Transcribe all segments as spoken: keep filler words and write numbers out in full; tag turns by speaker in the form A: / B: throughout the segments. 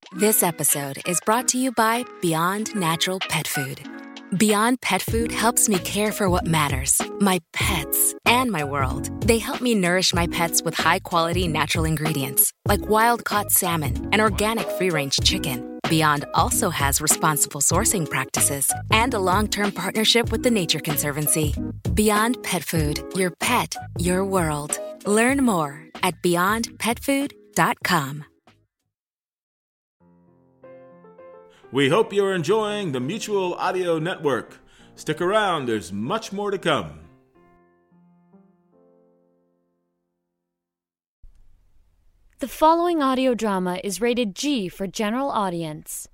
A: This episode is brought to you by Beyond Natural Pet Food. Beyond Pet Food helps me care for what matters, my pets, and my world. They help me nourish my pets with high-quality natural ingredients, like wild-caught salmon and organic free-range chicken. Beyond also has responsible sourcing practices and a long-term partnership with the Nature Conservancy. Beyond Pet Food, your pet, your world. Learn more at beyond pet food dot com.
B: We hope you're enjoying the Mutual Audio Network. Stick around, there's much more to come.
C: The following audio drama is rated G for general audience.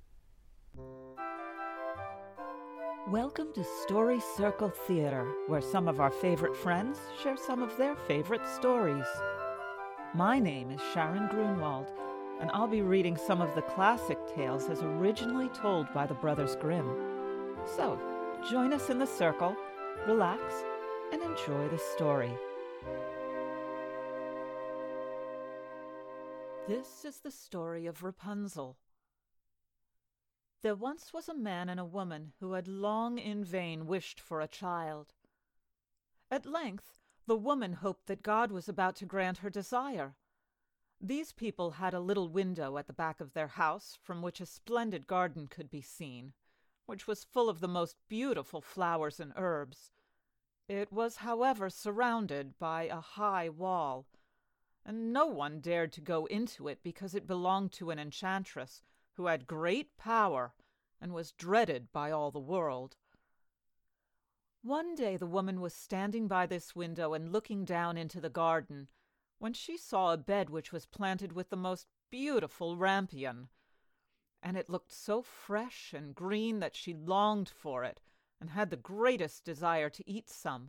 D: Welcome to Story Circle Theater, where some of our favorite friends share some of their favorite stories. My name is Sharon Grunwald, and I'll be reading some of the classic tales as originally told by the Brothers Grimm. So, join us in the circle, relax, and enjoy the story. This is the story of Rapunzel. There once was a man and a woman who had long in vain wished for a child. At length, the woman hoped that God was about to grant her desire. These people had a little window at the back of their house from which a splendid garden could be seen, which was full of the most beautiful flowers and herbs. It was, however, surrounded by a high wall, and no one dared to go into it because it belonged to an enchantress who had great power and was dreaded by all the world. One day the woman was standing by this window and looking down into the garden, when she saw a bed which was planted with the most beautiful rampion, and it looked so fresh and green that she longed for it and had the greatest desire to eat some.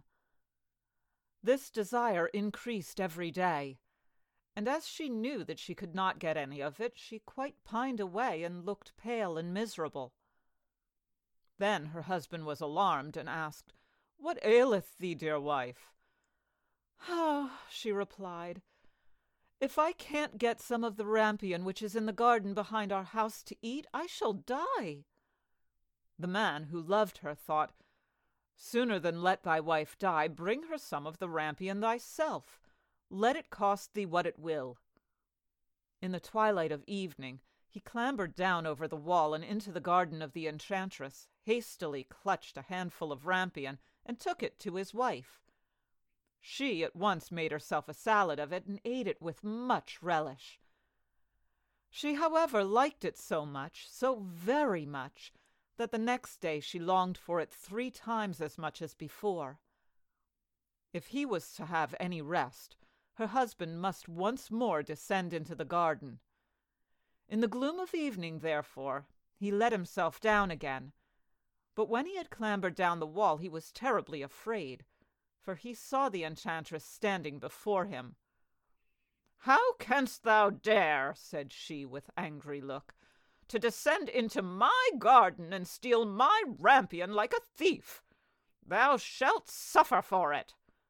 D: This desire increased every day, and as she knew that she could not get any of it, she quite pined away and looked pale and miserable. Then her husband was alarmed and asked, "What aileth thee, dear wife?" "Ah," she replied, "if I can't get some of the rampion which is in the garden behind our house to eat, I shall die." The man, who loved her, thought, "Sooner than let thy wife die, bring her some of the rampion thyself. Let it cost thee what it will." In the twilight of evening, he clambered down over the wall and into the garden of the enchantress, hastily clutched a handful of rampion, and took it to his wife. She at once made herself a salad of it and ate it with much relish. She, however, liked it so much, so very much, that the next day she longed for it three times as much as before. If he was to have any rest, her husband must once more descend into the garden. In the gloom of evening, therefore, he let himself down again. But when he had clambered down the wall, he was terribly afraid, for he saw the enchantress standing before him. "How canst thou dare," said she with angry look, "to descend into my garden and steal my rampion like a thief? Thou shalt suffer for it."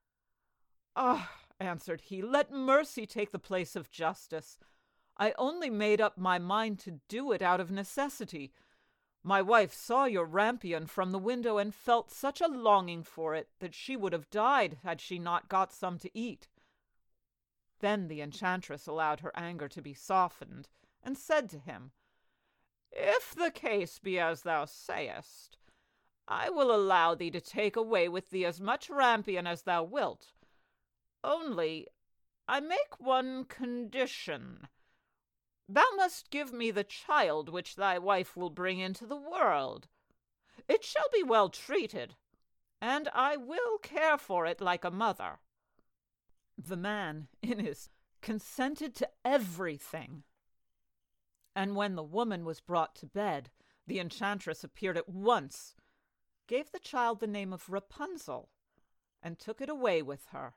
D: "Ah," answered he, "let mercy take the place of justice. I only made up my mind to do it out of necessity. My wife saw your rampion from the window and felt such a longing for it that she would have died had she not got some to eat." Then the enchantress allowed her anger to be softened, and said to him, "If the case be as thou sayest, I will allow thee to take away with thee as much rampion as thou wilt. Only I make one condition. Thou must give me the child which thy wife will bring into the world. It shall be well treated, and I will care for it like a mother." The man, in his, consented to everything. And when the woman was brought to bed, the enchantress appeared at once, gave the child the name of Rapunzel, and took it away with her.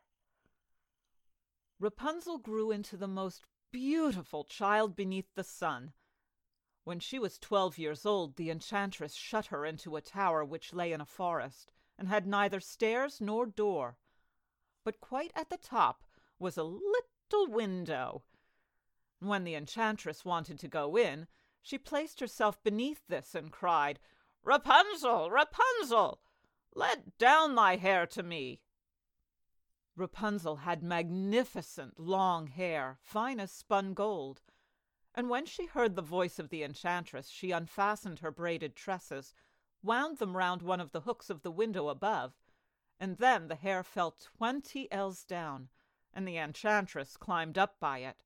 D: Rapunzel grew into the most beautiful child beneath the sun. When she was twelve years old, the enchantress shut her into a tower which lay in a forest, and had neither stairs nor door. But quite at the top was a little window. When the enchantress wanted to go in, she placed herself beneath this and cried, "Rapunzel, Rapunzel, let down thy hair to me." Rapunzel had magnificent long hair, fine as spun gold, and when she heard the voice of the enchantress, she unfastened her braided tresses, wound them round one of the hooks of the window above, and then the hair fell twenty ells down, and the enchantress climbed up by it.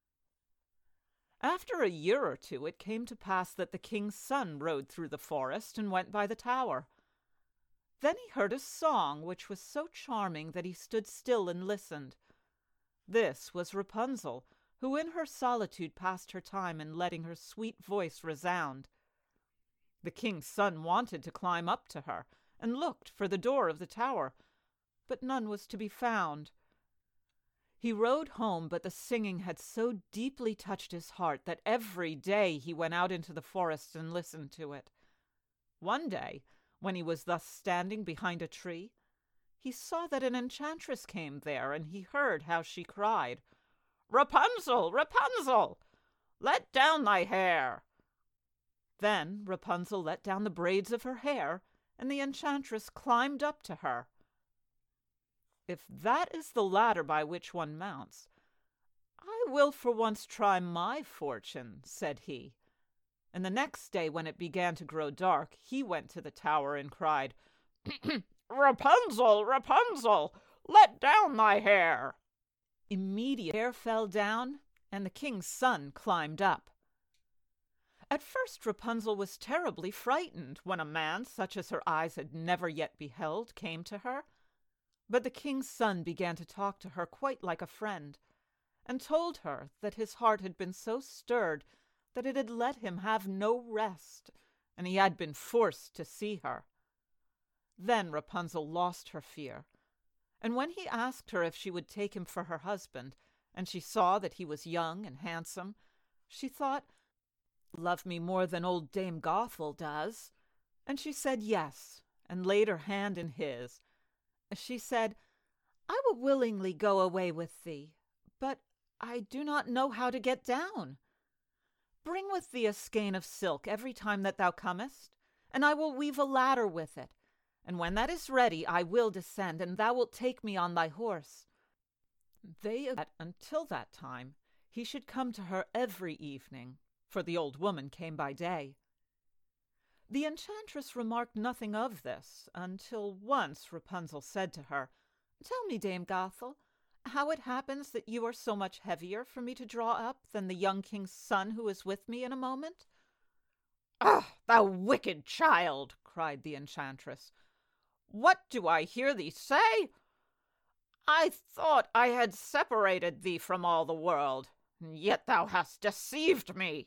D: After a year or two it came to pass that the king's son rode through the forest and went by the tower. Then he heard a song which was so charming that he stood still and listened. This was Rapunzel, who in her solitude passed her time in letting her sweet voice resound. The king's son wanted to climb up to her, and looked for the door of the tower, but none was to be found. He rode home, but the singing had so deeply touched his heart that every day he went out into the forest and listened to it. One day, when he was thus standing behind a tree, he saw that an enchantress came there, and he heard how she cried, "Rapunzel, Rapunzel, let down thy hair." Then Rapunzel let down the braids of her hair, and the enchantress climbed up to her. "If that is the ladder by which one mounts, I will for once try my fortune," said he. And the next day, when it began to grow dark, he went to the tower and cried, "Rapunzel, Rapunzel, let down thy hair." Immediately hair fell down, and the king's son climbed up. At first Rapunzel was terribly frightened when a man, such as her eyes had never yet beheld, came to her. But the king's son began to talk to her quite like a friend, and told her that his heart had been so stirred that it had let him have no rest, and he had been forced to see her. Then Rapunzel lost her fear, and when he asked her if she would take him for her husband, and she saw that he was young and handsome, she thought, "Love me more than old Dame Gothel does," and she said yes, and laid her hand in his. She said, "I will willingly go away with thee, but I do not know how to get down. Bring with thee a skein of silk every time that thou comest, and I will weave a ladder with it, and when that is ready I will descend, and thou wilt take me on thy horse." They agreed that until that time he should come to her every evening, for the old woman came by day. The enchantress remarked nothing of this, until once Rapunzel said to her, "Tell me, Dame Gothel, how it happens that you are so much heavier for me to draw up than the young king's son who is with me in a moment?" "Ah, thou wicked child!" cried the enchantress. "What do I hear thee say? I thought I had separated thee from all the world, and yet thou hast deceived me."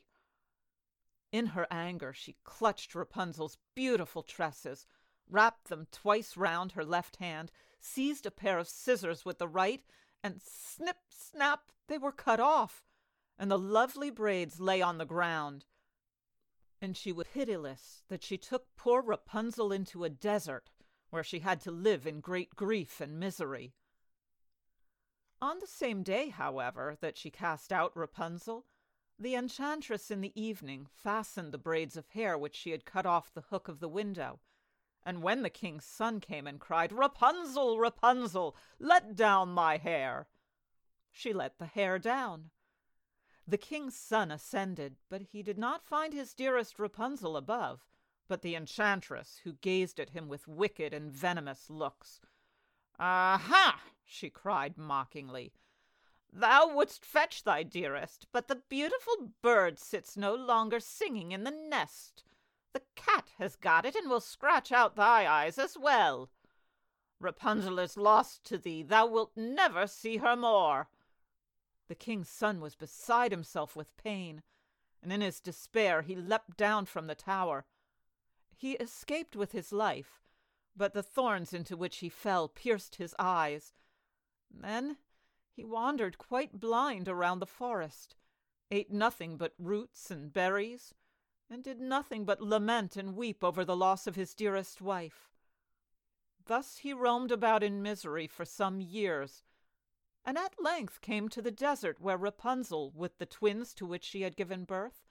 D: In her anger she clutched Rapunzel's beautiful tresses, wrapped them twice round her left hand, seized a pair of scissors with the right, and snip, snap, they were cut off, and the lovely braids lay on the ground. And she was pitiless that she took poor Rapunzel into a desert, where she had to live in great grief and misery. On the same day, however, that she cast out Rapunzel, the enchantress in the evening fastened the braids of hair which she had cut off the hook of the window, and when the king's son came and cried, "Rapunzel, Rapunzel, let down thy hair," she let the hair down. The king's son ascended, but he did not find his dearest Rapunzel above, but the enchantress, who gazed at him with wicked and venomous looks. "Aha!" she cried mockingly. "Thou wouldst fetch thy dearest, but the beautiful bird sits no longer singing in the nest. The cat has got it and will scratch out thy eyes as well. Rapunzel is lost to thee, thou wilt never see her more." The king's son was beside himself with pain, and in his despair he leapt down from the tower. He escaped with his life, but the thorns into which he fell pierced his eyes. Then he wandered quite blind around the forest, ate nothing but roots and berries, and did nothing but lament and weep over the loss of his dearest wife. Thus he roamed about in misery for some years, and at length came to the desert where Rapunzel, with the twins to which she had given birth,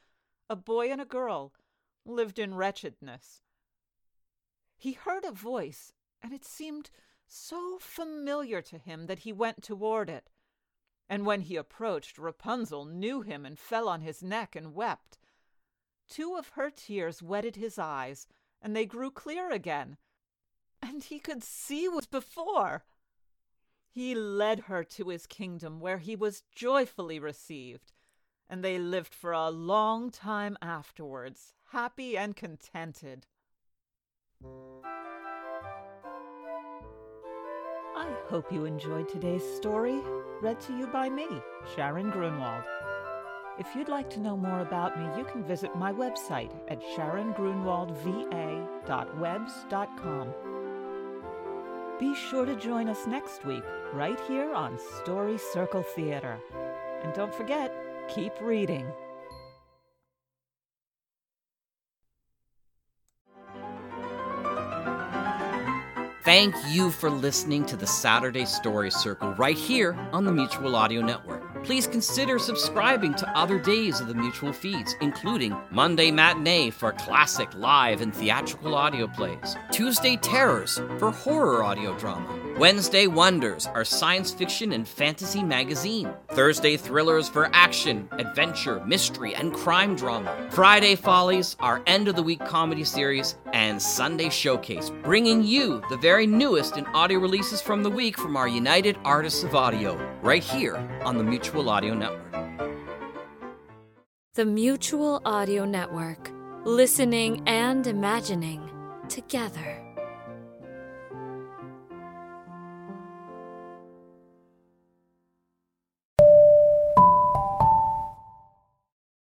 D: a boy and a girl, lived in wretchedness. He heard a voice, and it seemed so familiar to him that he went toward it. And when he approached, Rapunzel knew him and fell on his neck and wept. Two of her tears wetted his eyes, and they grew clear again, and he could see what was before. He led her to his kingdom, where he was joyfully received, and they lived for a long time afterwards, happy and contented. I hope you enjoyed today's story, read to you by me, Sharon Grunwald. If you'd like to know more about me, you can visit my website at sharon grunwald v a dot webs dot com. Be sure to join us next week, right here on Story Circle Theater. And don't forget, keep reading.
E: Thank you for listening to the Saturday Story Circle right here on the Mutual Audio Network. Please consider subscribing to other days of the Mutual feeds, including Monday Matinee for classic live and theatrical audio plays, Tuesday Terrors for horror audio drama, Wednesday Wonders, our science fiction and fantasy magazine, Thursday Thrillers for action, adventure, mystery, and crime drama, Friday Follies, our end-of-the-week comedy series, and Sunday Showcase, bringing you the very newest in audio releases from the week from our United Artists of Audio, right here on the Mutual Audio Network.
C: The Mutual Audio Network. Listening and imagining together.